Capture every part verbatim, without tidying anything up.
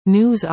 News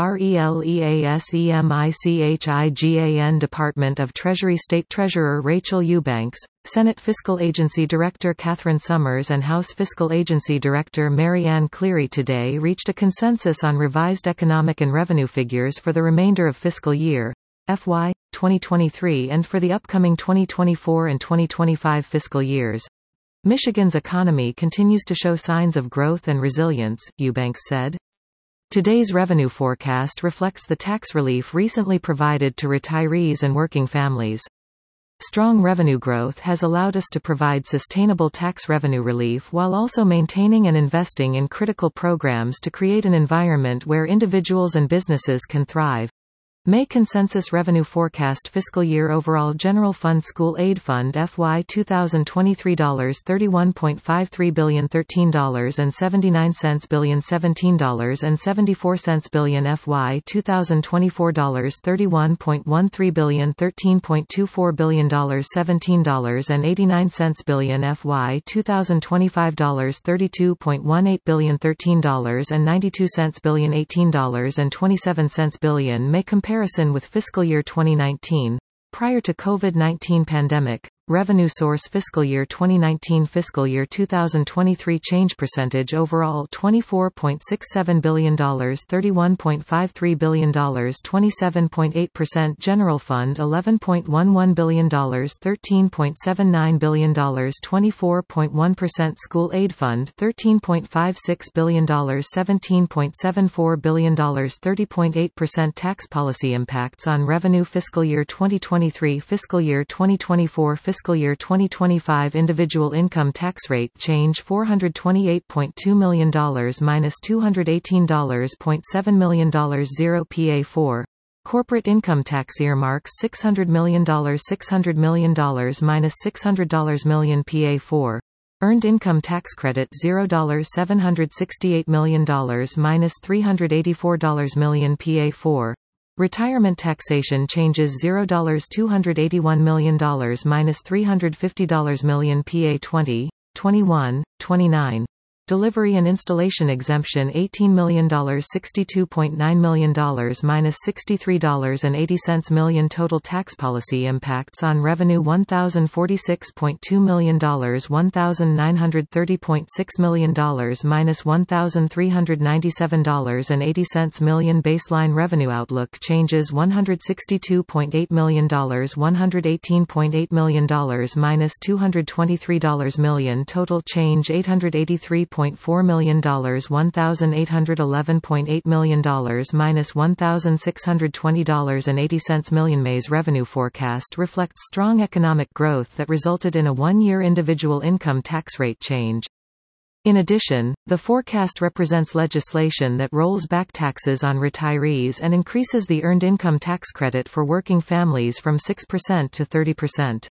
RELEASEMICHIGAN Department of Treasury State Treasurer Rachel Eubanks, Senate Fiscal Agency Director Catherine Summers and House Fiscal Agency Director Mary Ann Cleary today reached a consensus on revised economic and revenue figures for the remainder of fiscal year F Y twenty twenty-three and for the upcoming twenty twenty-four and twenty twenty-five fiscal years. Michigan's economy continues to show signs of growth and resilience, Eubanks said. Today's revenue forecast reflects the tax relief recently provided to retirees and working families. Strong revenue growth has allowed us to provide sustainable tax revenue relief while also maintaining and investing in critical programs to create an environment where individuals and businesses can thrive. May consensus revenue forecast fiscal year overall general fund school aid fund F Y twenty twenty-three thirty-one point five three billion thirteen dollars and seventy-nine cents billion seventeen dollars and seventy-four cents billion F Y twenty twenty-four thirty-one point one three billion thirteen point two four billion seventeen dollars and eighty-nine cents billion F Y twenty twenty-five thirty-two point one eight billion thirteen dollars and ninety-two cents billion eighteen dollars and twenty-seven cents billion may compare with fiscal year twenty nineteen. Prior to COVID nineteen pandemic, revenue source fiscal year twenty nineteen fiscal year twenty twenty-three change percentage overall twenty-four point six seven billion dollars thirty-one point five three billion dollars twenty-seven point eight percent general fund eleven point one one billion dollars thirteen point seven nine billion dollars twenty-four point one percent school aid fund thirteen point five six billion dollars seventeen point seven four billion dollars thirty point eight percent tax policy impacts on revenue fiscal year twenty twenty-three fiscal year twenty twenty-four fiscal year twenty twenty-five individual income tax rate change four hundred twenty-eight point two million dollars minus two hundred eighteen point seven million dollars zero P A four. Corporate income tax earmarks six hundred million dollars six hundred million dollars minus six hundred million P A four. Earned income tax credit zero dollars seven hundred sixty-eight million dollars minus three hundred eighty-four million P A four. Retirement taxation changes zero dollars two hundred eighty-one million dollars minus three hundred fifty million P A twenty, twenty-one, twenty-nine. Delivery and installation exemption eighteen million dollars sixty-two point nine million dollars minus sixty-three dollars and eighty cents million total tax policy impacts on revenue one thousand forty-six point two million dollars one thousand nine hundred thirty point six million dollars minus one thousand three hundred ninety-seven dollars and eighty cents million baseline revenue outlook changes one hundred sixty-two point eight million dollars one hundred eighteen point eight million dollars minus two hundred twenty-three million total change eight hundred eighty-three point four million dollars one thousand eight hundred eleven point eight million dollars minus one thousand six hundred twenty dollars and eighty cents million. May's revenue forecast reflects strong economic growth that resulted in a one-year individual income tax rate change. In addition, the forecast represents legislation that rolls back taxes on retirees and increases the earned income tax credit for working families from six percent to thirty percent.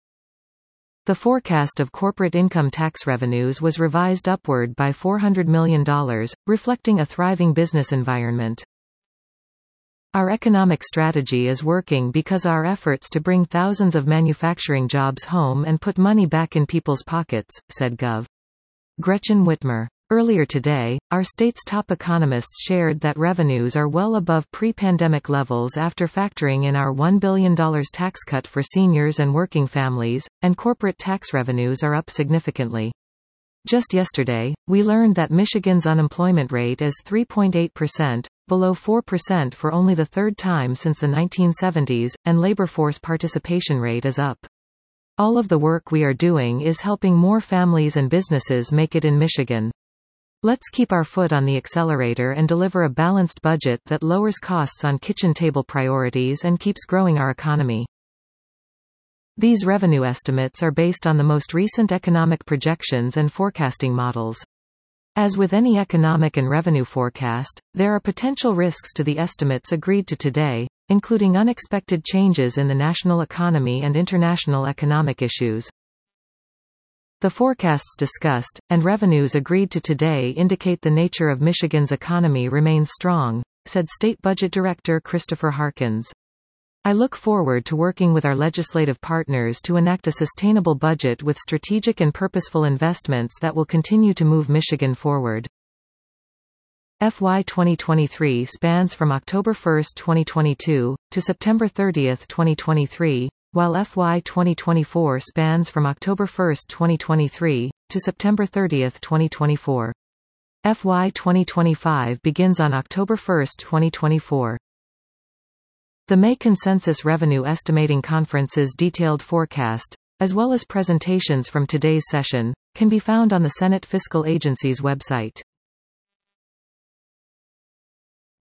The forecast of corporate income tax revenues was revised upward by four hundred million dollars, reflecting a thriving business environment. Our economic strategy is working because our efforts to bring thousands of manufacturing jobs home and put money back in people's pockets, said Gov. Gretchen Whitmer. Earlier today, our state's top economists shared that revenues are well above pre-pandemic levels after factoring in our one billion dollars tax cut for seniors and working families, and corporate tax revenues are up significantly. Just yesterday, we learned that Michigan's unemployment rate is three point eight percent, below four percent for only the third time since the nineteen seventies, and labor force participation rate is up. All of the work we are doing is helping more families and businesses make it in Michigan. Let's keep our foot on the accelerator and deliver a balanced budget that lowers costs on kitchen table priorities and keeps growing our economy. These revenue estimates are based on the most recent economic projections and forecasting models. As with any economic and revenue forecast, there are potential risks to the estimates agreed to today, including unexpected changes in the national economy and international economic issues. The forecasts discussed, and revenues agreed to today indicate the nature of Michigan's economy remains strong, said State Budget Director Christopher Harkins. I look forward to working with our legislative partners to enact a sustainable budget with strategic and purposeful investments that will continue to move Michigan forward. F Y twenty twenty-three spans from October first, twenty twenty-two, to September thirtieth, twenty twenty-three, while F Y twenty twenty-four spans from October first, twenty twenty-three, to September thirtieth, twenty twenty-four. F Y twenty twenty-five begins on October first, twenty twenty-four. The May Consensus Revenue Estimating Conference's detailed forecast, as well as presentations from today's session, can be found on the Senate Fiscal Agency's website.